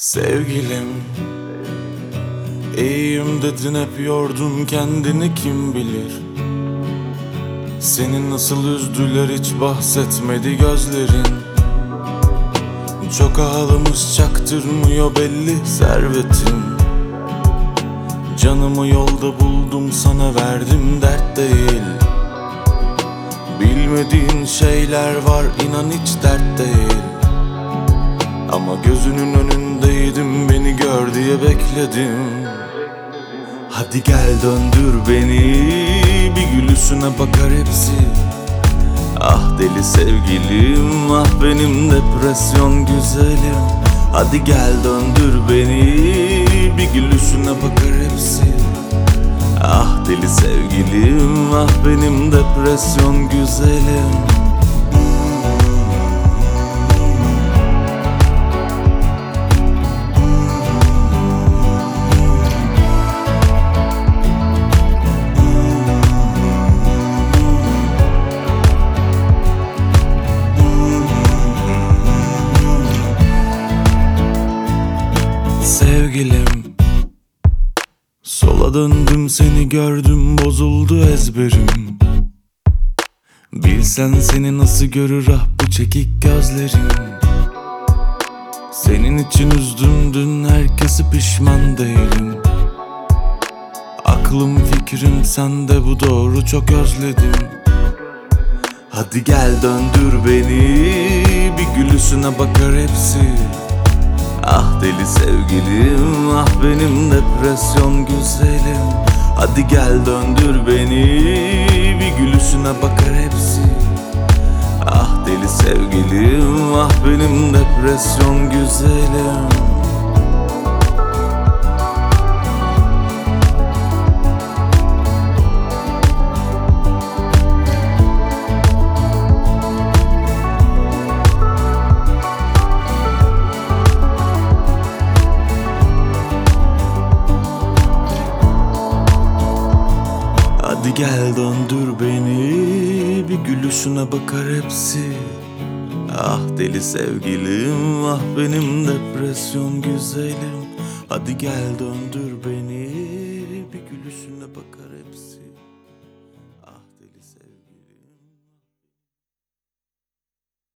Sevgilim, iyiyim dedin, hep yordun kendini, kim bilir. Seni nasıl üzdüler, hiç bahsetmedi gözlerin. Çok ağlamış, çaktırmıyor belli servetin. Canımı yolda buldum, sana verdim, dert değil. Bilmediğin şeyler var, inan hiç dert değil. Ama gözünün önündeydim, beni gör diye bekledim. Hadi gel döndür beni, bir gülüşüne bakar hepsi. Ah deli sevgilim, ah benim depresyon güzelim. Hadi gel döndür beni, bir gülüşüne bakar hepsi. Ah deli sevgilim, ah benim depresyon güzelim. Sevgilim, sola döndüm, seni gördüm, bozuldu ezberim. Bilsen seni nasıl görür ah bu çekik gözlerim. Senin için üzdüm dün herkesi, pişman değilim. Aklım fikrim sende, bu doğru, çok özledim. Hadi gel döndür beni, bir gülüşüne bakar hepsi. Ah deli sevgilim, ah benim depresyon güzelim. Hadi gel döndür beni, bir gülüşüne bakar hepsi. Ah deli sevgilim, ah benim depresyon güzelim. Hadi gel döndür beni, bir gülüşüne bakar hepsi. Ah deli sevgilim, ah benim depresyon güzelim. Hadi gel döndür beni, bir gülüşüne bakar.